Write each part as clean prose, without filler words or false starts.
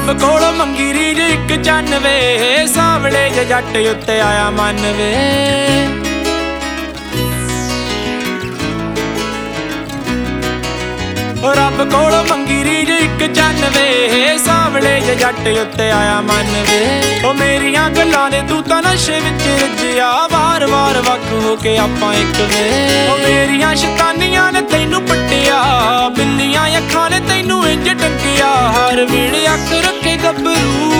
ਰੱਬ ਕੋਲੋਂ ਮੰਗੀ ਰੀਝ 191 ਸਾਵਲੇ ਜੇ ਜੱਟ ਉੱਤੇ ਆਇਆ ਮਨ ਵੇ। ਰੱਬ ਕੋਲੋਂ ਮੰਗੀ ਰੀਝ 191 ਸਾਵਲੇ ਜੇ ਜੱਟ ਉੱਤੇ ਆਇਆ ਮਨ ਵੇ। ਉਹ ਮੇਰੀਆਂ ਗੱਲਾਂ ਦੇ ਤੂੰ ਤਾਂ ਨਸ਼ੇ ਵਿੱਚ ਰੱਜਿਆ, ਵਾਰ-ਵਾਰ ਵੱਖ ਹੋ ਕੇ ਆਪਾਂ ਇੱਕ ਵੇ। ਉਹ ਮੇਰੀਆਂ ਸ਼ੈਤਾਨੀਆਂ ਨੇ ਤੈਨੂੰ ਪੱਟਿਆ, ਬਿੱਲੀਆਂ ਅੱਖਾਂ ਨੇ ਤੈਨੂੰ ਇੰਜ ਟੰਕਿਆ, ਹਰ ਵੇਲੇ ਅੱਖ ਰੱਖੇ ਗੱਭਰੂ।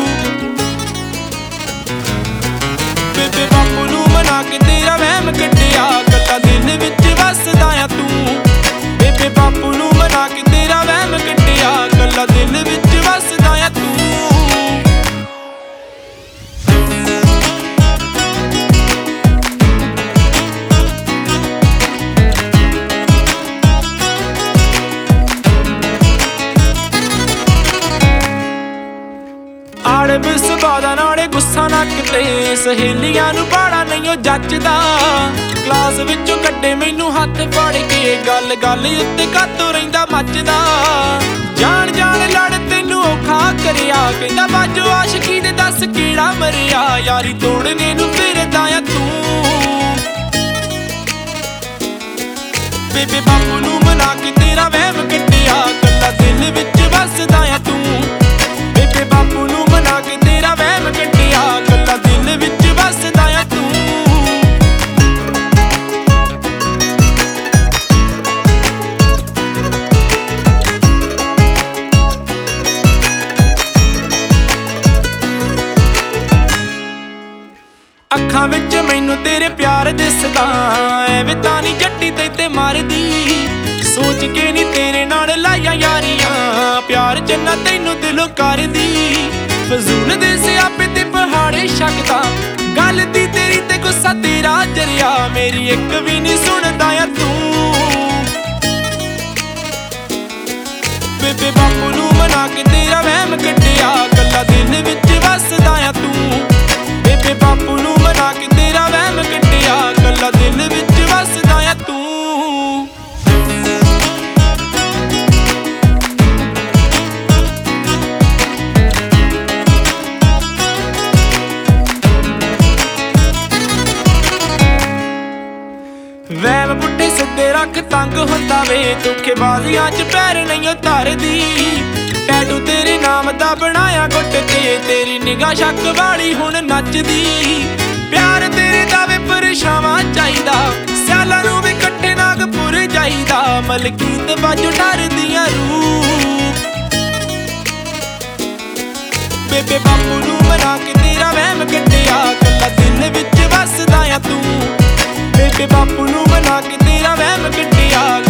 ਬੇਬੇ ਬਾਪੂ ਨੂੰ ਮਨਾ ਕੇ ਤੇਰਾ ਵਹਿਮ ਕੱਢਿਆ, ਕੱਲਾ ਦਿਲ ਵਿੱਚ ਵੱਸਦਾ ਆ ਤੂੰ। ਬੇਬੇ ਬਾਪੂ ਨੂੰ ਮਨਾ ਕੇ ਤੇਰਾ ਵਹਿਮ ਕੱਢਿਆ, ਕੱਲਾ ਦਿਲ ਵਿੱਚ ਵੱਸਦਾ ਆ ਤੂੰ। ਆੜੇ ਬਿਸਬਾਦਾ ਨਾਲੇ ਗੁੱਸਾ ਨਾ ਕਿਤੇ, ਸਹੇਲੀਆਂ ਨੂੰ ਬਾੜਾ ਨਹੀਂ ਉਹ ਜੱਚਦਾ। ਕਲਾਸ ਵਿੱਚੋਂ ਕੱਢੇ ਮੈਨੂੰ ਹੱਥ ਫੜ ਕੇ, ਗੱਲ ਗੱਲ ਉੱਤੇ ਕਾਤੋਂ ਰਹਿੰਦਾ ਮੱਚਦਾ। ਜਾਣ ਜਾਣ ਲੜ ਤੈਨੂੰ ਔਖਾ ਕਰਿਆ, ਕਹਿੰਦਾ ਬਾਜੋ ਆਸ਼ਕੀ ਦੇ ਦੱਸ ਕਿਹੜਾ ਮਰਿਆ, ਯਾਰੀ ਤੋੜਨੇ ਨੂੰ ਫਿਰਦਾ ਆ ਤੂੰ। ਬੇਬੇ ਬਾਪੂ ਨੂੰ ਮਨਾ ਕੇ ਤੇਰਾ ਵਹਿਮ ਕੱਢਿਆ, ਕੱਲਾ ਦਿਲ ਵਿੱਚ ਵੱਸਦਾ ਆ ਤੂੰ। ਬੇਬੇ ਬਾਪੂ ਨੂੰ ਮਨਾ ਕੇ ਤੇਰਾ ਵਹਿਮ ਕੱਢਿਆ, ਕੱਲਾ ਦਿਲ ਵਿੱਚ ਵੱਸਦਾ ਆ ਤੂੰ। ਅੱਖਾਂ ਵਿੱਚ ਮੈਨੂੰ ਤੇਰੇ ਪਿਆਰ ਦਿਸਦਾ, ਐਵੇਂ ਤਾਂ ਨੀ ਜੱਟੀ ਤੇ ਮਾਰਦੀ। ਸੋਚ ਕੇ ਨੀ ਤੇਰੇ ਨਾਲ ਲਾਈਆਂ ਯਾਰੀਆਂ, ਪਿਆਰ ਜਿੰਨਾ ਤੈਨੂੰ ਦਿਲੋਂ ਕਰਦੀ। ਫਜ਼ੂਲ ਦੇ ਸਿਆਪੇ ਤੇ ਪਹਾੜੇ ਛੱਕਦਾ, ਗੱਲ ਦੀ ਤੇਰੀ ਤੇ ਗੁੱਸਾ ਤੇਰਾ ਜਰਿਆ, ਮੇਰੀ ਇੱਕ ਵੀ ਨੀ ਸੁਣਦਾ ਆ ਤੂੰ। ਬੇਬੇ ਬਾਪੂ ਨੂੰ ਮਨਾ ਕੇ ਤੇਰਾ ਵਹਿਮ ਕੱਢਿਆ, ਕੱਲਾ ਦਿਲ ਵਿੱਚ ਵੱਸਦਾ ਆ ਤੂੰ। ਬੇਬੇ ਬਾਪੂ ਨੂੰ ਮਨਾ ਕੇ ਤੇਰਾ ਵਹਿਮ ਕੱਢਿਆ, ਕੱਲਾ ਦਿਲ ਵਿੱਚ ਵੱਸਦਾ ਆ ਤੂੰ। ਵਹਿਮ ਪੁੱਠੇ ਸਿੱਧੇ ਰੱਖ ਤੰਗ ਹੁੰਦਾ ਵੇ, ਧੋਖੇਬਾਜ਼ੀਆਂ 'ਚ ਪੈਰ ਨਹੀਂ ਉਤਾਰਦੀ। ਟੈਟੂ ਤੇਰੇ ਨਾਮ ਦਾ ਬਣਾਇਆ ਗੁੱਟ ਤੇ, ਤੇਰੀ ਨਿਗਾਹ ਸ਼ੱਕ ਵਾਲੀ ਹੁਣ ਨੱਚਦੀ। ਪਿਆਰ ਤੇਰੇ ਦਾ ਵੇ ਪਰਛਾਵਾਂ ਚਾਹੀਦਾ, ਸਿਆਲਾਂ ਨੂੰ ਵੀ ਇਕੱਠੇ ਨਾਗਪੁਰ ਜਾਈਦਾ। ਮਲਕੀਤ ਬਾਜੂ ਡਰਦੀਆਂ ਰੂਹ। ਬੇਬੇ ਬਾਪੂ ਨੂੰ ਮਨਾ ਕੇ ਤੇਰਾ ਵਹਿਮ ਕੱਢਿਆ, ਕੱਲਾ ਦਿਲ ਵਿੱਚ ਵੱਸਦਾ ਆ ਤੂੰ। ਬੇਬੇ ਬਾਪੂ ਨੂੰ ਮਨਾ ਕੇ ਤੇਰਾ ਵਹਿਮ ਕੱਢਿਆ,